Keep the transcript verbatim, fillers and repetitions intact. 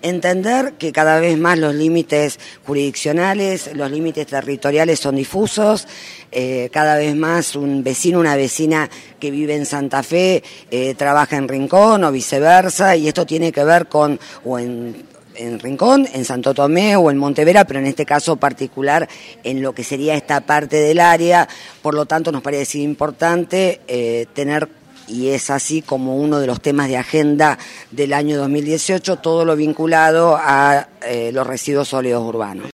Entender que cada vez más los límites jurisdiccionales, los límites territoriales son difusos, eh, cada vez más un vecino, una vecina que vive en Santa Fe eh, trabaja en Rincón o viceversa, y esto tiene que ver con, o en, en Rincón, en Santo Tomé o en Montevera, pero en este caso particular en lo que sería esta parte del área. Por lo tanto, nos parece importante eh, tener, y es así como uno de los temas de agenda del año dos mil dieciocho, todo lo vinculado a eh, los residuos sólidos urbanos.